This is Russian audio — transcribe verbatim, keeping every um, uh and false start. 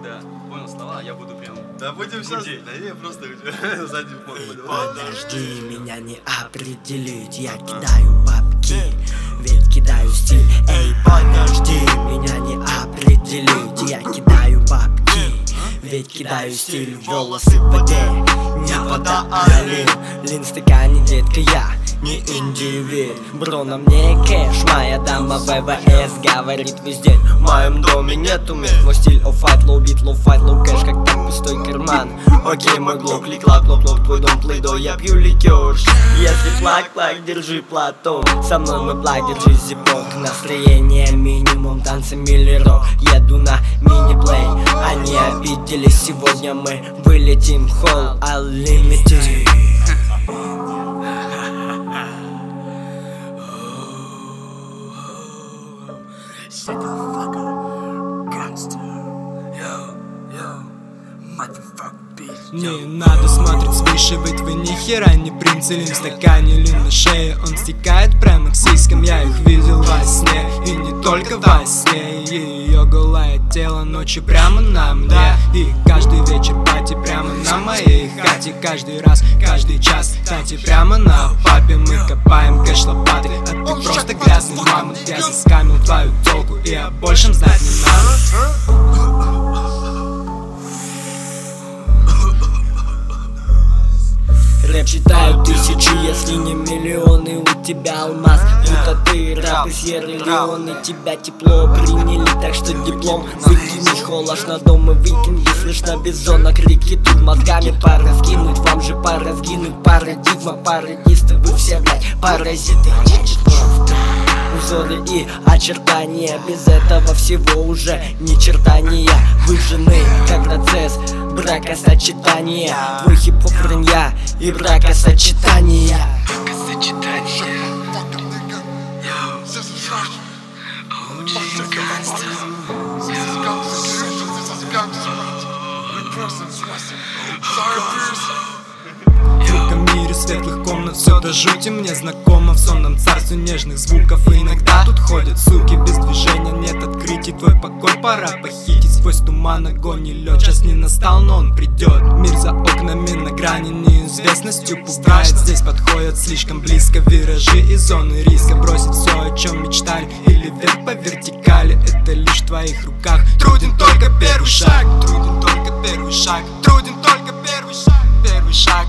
когда понял слова, я буду прям... Да будем сейчас... Да я просто сзади понял. Подожди, меня не определить, я кидаю бабки, ведь кидаю стиль. Эй, подожди, меня не определить, я кидаю бабки, ведь кидаю стиль. Волосы в воде, не вода, а лин. Лин в стакане, детка, я не индивид. Бро, на мне кэш, моя дама ВВС говорит везде. В моем доме нету мест, мой стиль оффайт, лоу бит, лоу файт, лоу кэш, как так пустой карман. Окей, мой глок, клик, лак, лоп, лоп, твой дом, плейдо, я пью ликер. Если плак, плак, держи платон, со мной мой плак, держи зипок. Настроение минимум, танцы миллеров, еду на мини-плей. Они обиделись, сегодня мы вылетим в холл Unlimited. Shut the fuck up, gangster. Yo, yo, motherfucker, bitch. Не надо смотреть свыше, ведь вы ни хера не принц. Лин в стакане, лин на шее, он стекает прямо к сиськам. Я их видел во сне, и не только во сне. Ее голое тело ночью прямо на мне. И каждый вечер пати прямо на моей хате. Каждый раз, каждый час, кстати, прямо на папе. Мы копаем кэш лопатой, а ты просто грязный мамонт. Я заскамил твою телку, и о большем знать не надо. Рэп читают тысячи, если не миллионы. У тебя алмаз, будто ты раб из Сьерра-Леоне. Тебя тепло приняли, так что диплом выкинешь. Холош на дом и викинги, слышно бизона крики. Тут мозгами пора скинуть, вам же пора сгинуть. Парадигма, пародисты, вы все, блядь, паразиты. Узоры и очертания, без этого всего уже ни черта не я. Выжжены, как процесс бракосочетания. Твой хип-хоп вранья и бракосочетания. В мире светлых комнат все до жути мне знакомо. В сонном царстве нежных звуков, и иногда тут ходят суки. Без движения нет открытий, твой покой пора похитить. Сквозь туман, огонь и лед, час не настал, но он придет. Мир за окнами на грани, неизвестностью пугает. Здесь подходят слишком близко виражи и зоны риска. Бросить все, о чем мечтали, или вверх по вертикали. Это лишь в твоих руках. Труден только первый шаг, труден только первый шаг, труден только первый шаг, первый шаг.